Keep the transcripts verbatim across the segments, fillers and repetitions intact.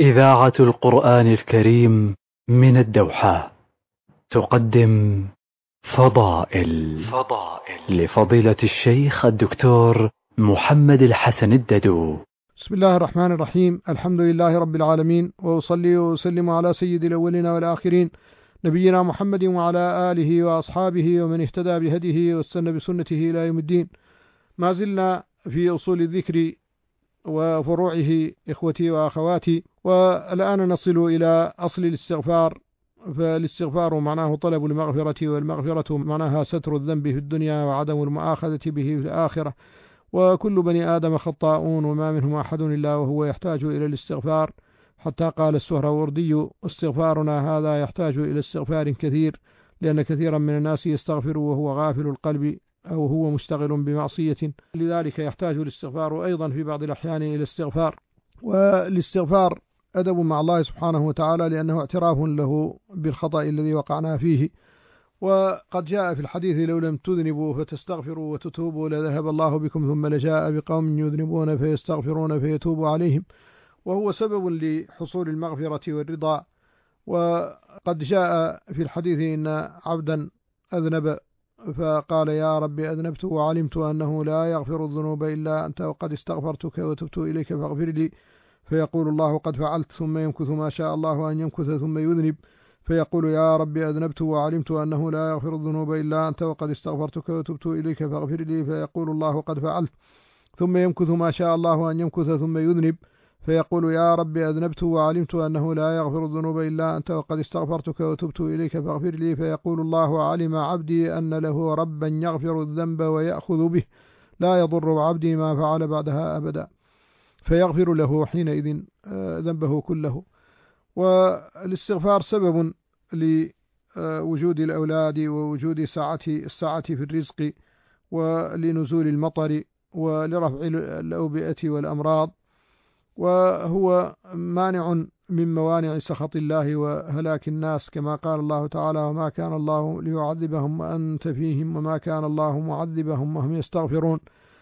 إذاعة القرآن الكريم من الدوحة تقدم فضائل فضائل لفضيلة الشيخ الدكتور محمد الحسن الددو. بسم الله الرحمن الرحيم. الحمد لله رب العالمين، وأصلي وأسلم على سيد الأولين والآخرين نبينا محمد وعلى آله وأصحابه ومن اهتدى بهديه واستنى بسنته إلى يوم الدين. ما زلنا في أصول الذكر وفروعه إخوتي وأخواتي، والآن نصل إلى أصل الاستغفار. فالاستغفار معناه طلب المغفرة، والمغفرة معناها ستر الذنب في الدنيا وعدم المؤاخذة به في الآخرة. وكل بني آدم خطاؤون وما منهم أحد إلا وهو يحتاج إلى الاستغفار، حتى قال السهروردي: استغفارنا هذا يحتاج إلى استغفار كثير، لأن كثيرا من الناس يستغفر وهو غافل القلب أو هو مشتغل بمعصية، لذلك يحتاج الاستغفار أيضا في بعض الأحيان إلى الاستغفار. والاستغفار أدب مع الله سبحانه وتعالى، لأنه اعتراف له بالخطأ الذي وقعنا فيه. وقد جاء في الحديث: لو لم تذنبوا فتستغفروا وتتوبوا لذهب الله بكم ثم لجاء بقوم يذنبون فيستغفرون فيتوب عليهم، وهو سبب لحصول المغفرة والرضا. وقد جاء في الحديث إن عبدا أذنب فقال: يا رب أذنبت وعلمت أنه لا يغفر الذنوب إلا أنت، وقد استغفرتك وتبت إليك فاغفر لي. فيقول الله: قد فعلت، ثم يمكث ما شاء الله أن يمكث ثم يذنب، فيقول: يا رب أذنبت وعلمت أنه لا يغفر الذنوب إلا أنت، وقد استغفرتك وتبت إليك فاغفر لي. فيقول الله: قد فعلت، ثم يمكث ما شاء الله أن يمكث ثم يذنب، فيقول: يا رب أذنبت وعلمت أنه لا يغفر الذنوب إلا أنت، وقد استغفرتك وتبت إليك فاغفر لي. فيقول الله: علم عبدي أن له ربا يغفر الذنب ويأخذ به، لا يضر عبدي ما فعل بعدها أبدا، فيغفر له حينئذ ذنبه كله. والاستغفار سبب لوجود الأولاد ووجود سعة السعة في الرزق، ولنزول المطر، ولرفع الأوبئة والأمراض، وهو مانع من موانع سخط الله وهلاك الناس، كما قال الله تعالى: وما كان الله ليعذبهم وأنت فيهم وما كان الله معذبهم وهم يستغفرون.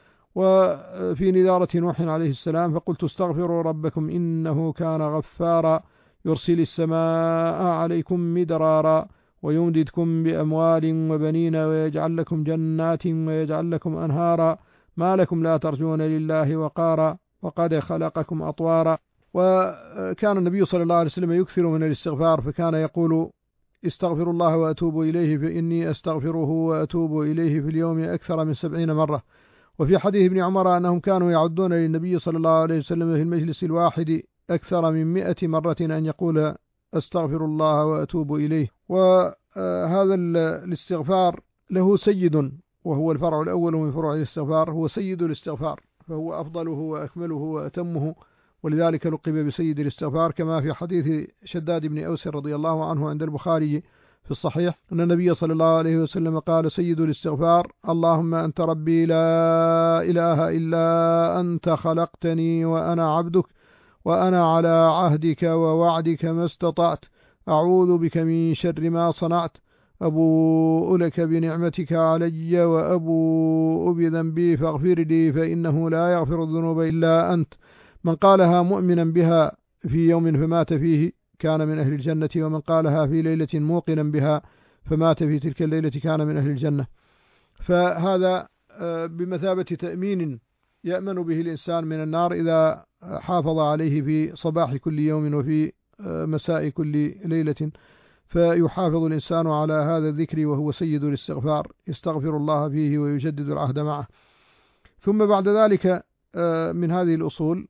وفي نذارة نوح عليه السلام: فقلت استغفروا ربكم إنه كان غفارا يرسل السماء عليكم مدرارا ويمددكم بأموال وبنين ويجعل لكم جنات ويجعل لكم أنهارا ما لكم لا ترجون لله وقارا وقد خلقكم أطوارا. وكان النبي صلى الله عليه وسلم يكثر من الاستغفار، فكان يقول: استغفر الله وأتوب إليه فإني أستغفره وأتوب إليه في اليوم أكثر من سبعين مرة. وفي حديث ابن عمر أنهم كانوا يعدون للنبي صلى الله عليه وسلم في المجلس الواحد أكثر من مئة مرة أن يقول: أستغفر الله وأتوب إليه. وهذا الاستغفار له سيد، وهو الفرع الأول من فروع الاستغفار، هو سيد الاستغفار، فهو أفضله وأكمله وأتمه، ولذلك لقب بسيد الاستغفار، كما في حديث شداد بن أوس رضي الله عنه عند البخاري في الصحيح أن النبي صلى الله عليه وسلم قال: سيد الاستغفار: اللهم أنت ربي لا إله إلا أنت، خلقتني وأنا عبدك، وأنا على عهدك ووعدك ما استطعت، أعوذ بك من شر ما صنعت، أبوء لك بنعمتك علي وأبوء بذنبي فاغفر لي فإنه لا يغفر الذنوب إلا أنت. من قالها مؤمنا بها في يوم فمات فيه كان من أهل الجنة، ومن قالها في ليلة موقنا بها فمات في تلك الليلة كان من أهل الجنة. فهذا بمثابة تأمين يأمن به الإنسان من النار إذا حافظ عليه في صباح كل يوم وفي مساء كل ليلة. فيحافظ الإنسان على هذا الذكر، وهو سيد الاستغفار، يستغفر الله فيه ويجدد العهد معه. ثم بعد ذلك من هذه الأصول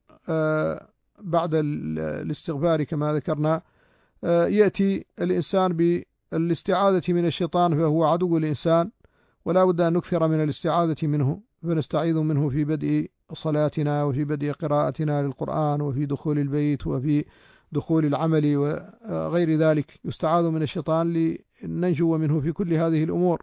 بعد الاستغفار كما ذكرنا يأتي الإنسان بالاستعاذة من الشيطان، فهو عدو الإنسان، ولا بد أن نكثر من الاستعاذة منه، فنستعيذ منه في بدء صلاتنا وفي بدء قراءتنا للقرآن وفي دخول البيت وفي دخول العمل وغير ذلك، يستعاذ من الشيطان لننجو منه في كل هذه الأمور.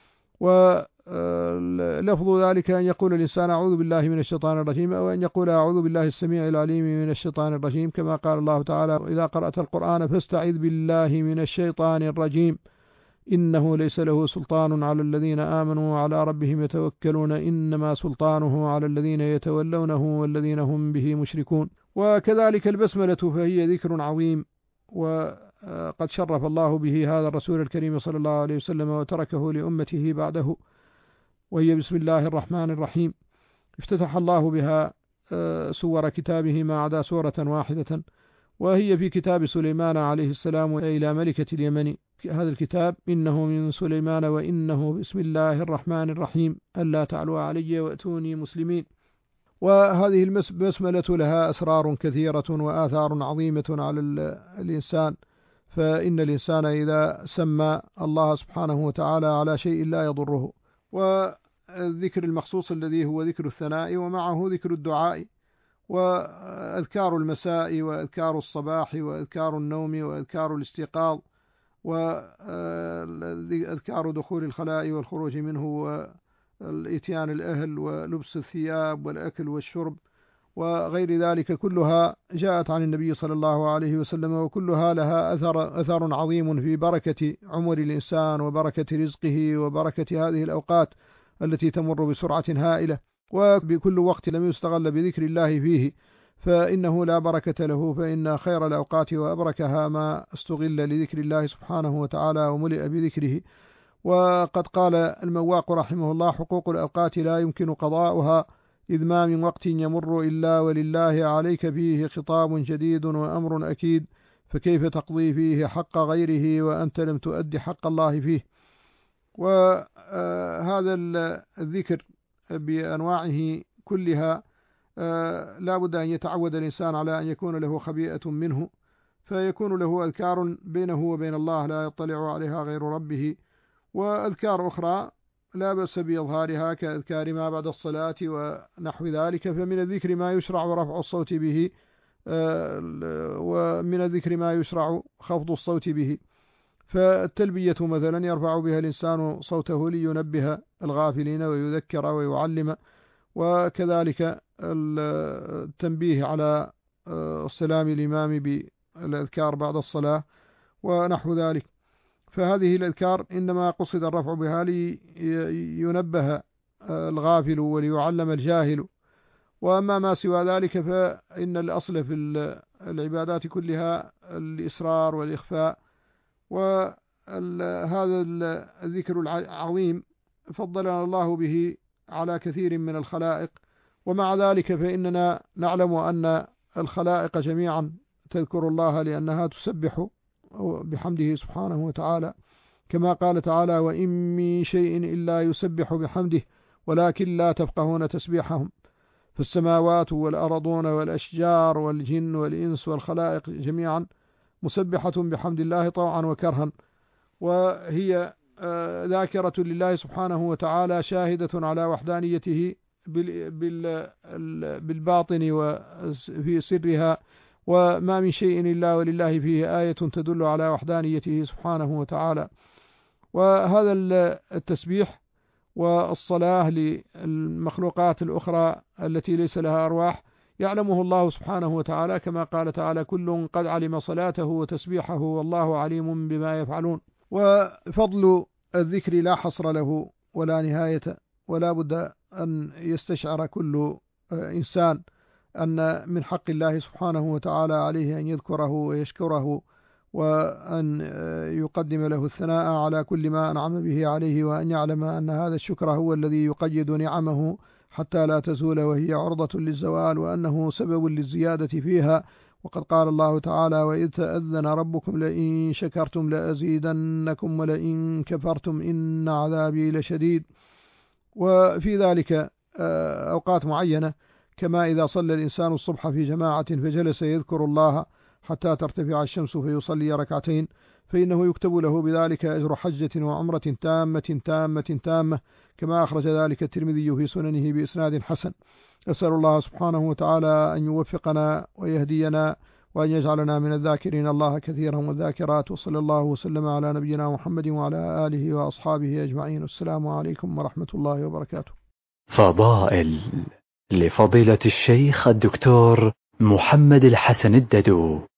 ولفظ ذلك أن يقول الإنسان: أعوذ بالله من الشيطان الرجيم، أو أن يقول: أعوذ بالله السميع العليم من الشيطان الرجيم، كما قال الله تعالى: إذا قرأت القرآن فاستعذ بالله من الشيطان الرجيم إنه ليس له سلطان على الذين آمنوا وعلى ربهم يتوكلون إنما سلطانه على الذين يتولونه والذين هم به مشركون. وكذلك البسملة فهي ذكر عظيم، وقد شرف الله به هذا الرسول الكريم صلى الله عليه وسلم وتركه لأمته بعده، وهي بسم الله الرحمن الرحيم. افتتح الله بها سور كتابه ما عدا سورة واحدة، وهي في كتاب سليمان عليه السلام إلى ملكة اليمن. هذا الكتاب إنه من سليمان وإنه بسم الله الرحمن الرحيم ألا تعلوا علي وأتوني مسلمين. وهذه البسملة لها أسرار كثيرة وآثار عظيمة على الإنسان، فإن الإنسان إذا سمى الله سبحانه وتعالى على شيء لا يضره. والذكر المخصوص الذي هو ذكر الثناء، ومعه ذكر الدعاء، وأذكار المساء وأذكار الصباح وأذكار النوم وأذكار الاستيقاظ وأذكار دخول الخلاء والخروج منه والإتيان الأهل ولبس الثياب والأكل والشرب وغير ذلك، كلها جاءت عن النبي صلى الله عليه وسلم، وكلها لها أثر, أثر عظيم في بركة عمر الإنسان وبركة رزقه وبركة هذه الأوقات التي تمر بسرعة هائلة. وبكل وقت لم يستغل بذكر الله فيه فإنه لا بركة له، فإن خير الأوقات وأبركها ما استغل لذكر الله سبحانه وتعالى وملئ بذكره. وقد قال المواق رحمه الله: حقوق الأوقات لا يمكن قضاؤها، إذ ما من وقت يمر إلا ولله عليك فيه خطاب جديد وأمر أكيد، فكيف تقضي فيه حق غيره وأنت لم تؤدي حق الله فيه. وهذا الذكر بأنواعه كلها لا بد أن يتعود الإنسان على أن يكون له خبيئة منه، فيكون له أذكار بينه وبين الله لا يطلع عليها غير ربه، وأذكار أخرى لا بأس بإظهارها كأذكار ما بعد الصلاة ونحو ذلك. فمن الذكر ما يشرع رفع الصوت به، ومن الذكر ما يشرع خفض الصوت به. فالتلبية مثلا يرفع بها الإنسان صوته لينبه الغافلين ويذكر ويعلم، وكذلك التنبيه على السلام الإمام بالأذكار بعد الصلاة ونحو ذلك. فهذه الأذكار إنما قصد الرفع بها لينبه الغافل وليعلم الجاهل. وأما ما سوى ذلك فإن الأصل في العبادات كلها الإسرار والإخفاء. وهذا الذكر العظيم فضلنا الله به على كثير من الخلائق، ومع ذلك فإننا نعلم أن الخلائق جميعا تذكر الله لأنها تسبح بحمده سبحانه وتعالى، كما قال تعالى: وإن من شيء إلا يسبح بحمده ولكن لا تفقهون تسبيحهم. فالسماوات والأرضون والأشجار والجن والإنس والخلائق جميعا مسبحة بحمد الله طوعا وكرها، وهي ذاكرة لله سبحانه وتعالى شاهدة على وحدانيته بالباطن وفي سرها، وما من شيء إلا ولله فيه آية تدل على وحدانيته سبحانه وتعالى. وهذا التسبيح والصلاة للمخلوقات الأخرى التي ليس لها أرواح يعلمه الله سبحانه وتعالى، كما قال تعالى: كل قد علم صلاته وتسبيحه والله عليم بما يفعلون. وفضل الذكر لا حصر له ولا نهاية، ولا بد أن يستشعر كل إنسان أن من حق الله سبحانه وتعالى عليه أن يذكره ويشكره، وأن يقدم له الثناء على كل ما أنعم به عليه، وأن يعلم أن هذا الشكر هو الذي يقيد نعمه حتى لا تزول وهي عرضة للزوال، وأنه سبب للزيادة فيها. وقد قال الله تعالى: وإذ تأذن ربكم لئن شكرتم لأزيدنكم ولئن كفرتم إن عذابي لشديد. وفي ذلك أوقات معينة، كما إذا صلى الإنسان الصبح في جماعة فجلس يذكر الله حتى ترتفع الشمس فيصلي ركعتين، فإنه يكتب له بذلك أجر حجة وعمرة تامة تامة تامة، كما أخرج ذلك الترمذي في سننه بإسناد حسن. أسأل الله سبحانه وتعالى أن يوفقنا ويهدينا، وأن يجعلنا من الذاكرين الله كثيرا والذاكرات. وصلى الله وسلم على نبينا محمد وعلى آله وأصحابه أجمعين. السلام عليكم ورحمة الله وبركاته. فضائل لفضيلة الشيخ الدكتور محمد الحسن الددو.